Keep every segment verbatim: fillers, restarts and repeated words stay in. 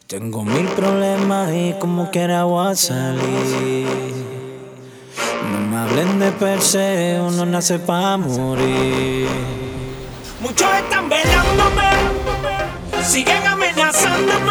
Tengo mil problemas y como quiera voy a salir. No me hablen de per se, uno nace pa' morir. Muchos están velándome, siguen amenazándome.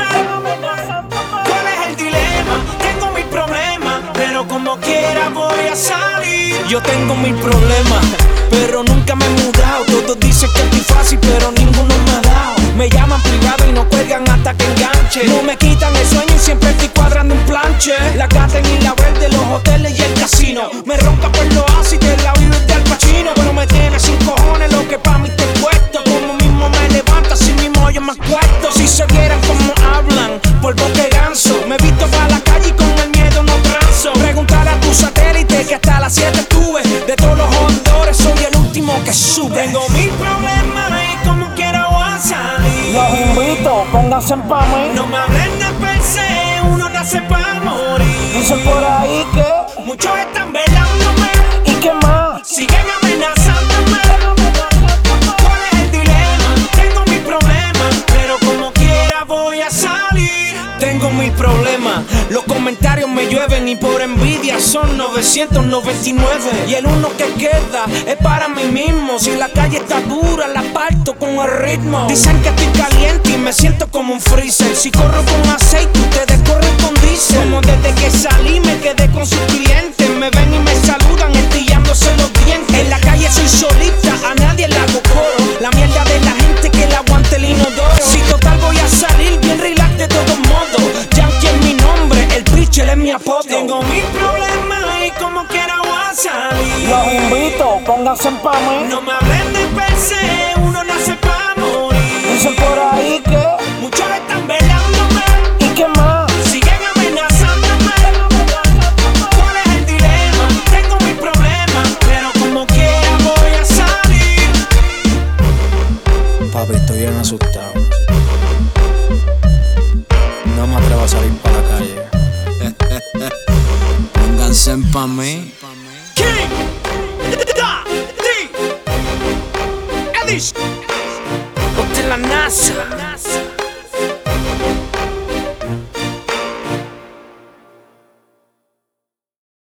¿Cuál es el dilema? Tengo mil problemas, pero como quiera voy a salir. Yo tengo mil problemas, pero nunca me he mudado. Todos dicen que estoy fácil, pero ninguno me ha dado. Me llaman privado y no cuelgan hasta que enganche. No me quitan el sueño y siempre estoy cuadrando un planche. La Gaten y la Verde, los hoteles y el casino. Me ronca por los ácidos de la vida de Al Pacino. Pero me tiene sin cojones lo que pa' mí te puesto. Como mismo me levanta, así mismo yo me acuesto. Si se vieran como hablan, por boque ganso. Me he visto para la calle y con el miedo no transo. Preguntar a tu satélite que hasta las siete estuve. De todos los jodedores soy el último que sube. Tengo mil problemas y como quiera voy a salir. Los invito, pónganse pa' mí. No me hablen de per se, uno nace para morir. Dicen por ahí que, Muchos están velándome, ¿y qué más? siguen amenazándome. ¿Cuál es el dilema? Tengo mil problemas, pero como quiera voy a salir. Tengo mil problemas, los comentarios me llueven y por envidia son novecientos noventa y nueve. Y el uno que queda es para mí mismo. Si la calle está dura, la parto con el ritmo. Dicen que estoy caliente y me siento como un freezer. Si corro con aceite, ustedes corren con diésel. Como desde que salí me quedé con sus clientes. Me ven y me saludan estillándose los dientes. En la calle soy solita, a nadie le hago coro. La mierda de la gente que le aguante el inodoro. Si total voy a salir bien relax de todos modos. Yankee es mi nombre, el pitcher es mi apodo. Tengo mil problemas y como quiera voy a salir. Los invito, pónganse pa' mí. No me hablen de per se, uno nace para morir. Dicen por ahí que, Muchos están velándome, ¿y qué más? siguen amenazándome. ¿Cuál es el dilema? Tengo mil problemas, pero como quiera voy a salir. Papi, estoy bien asustado. No me atrevo a salir para la calle. Pónganse pa' mí. King, Da, D, Elish, Ponte la NASA.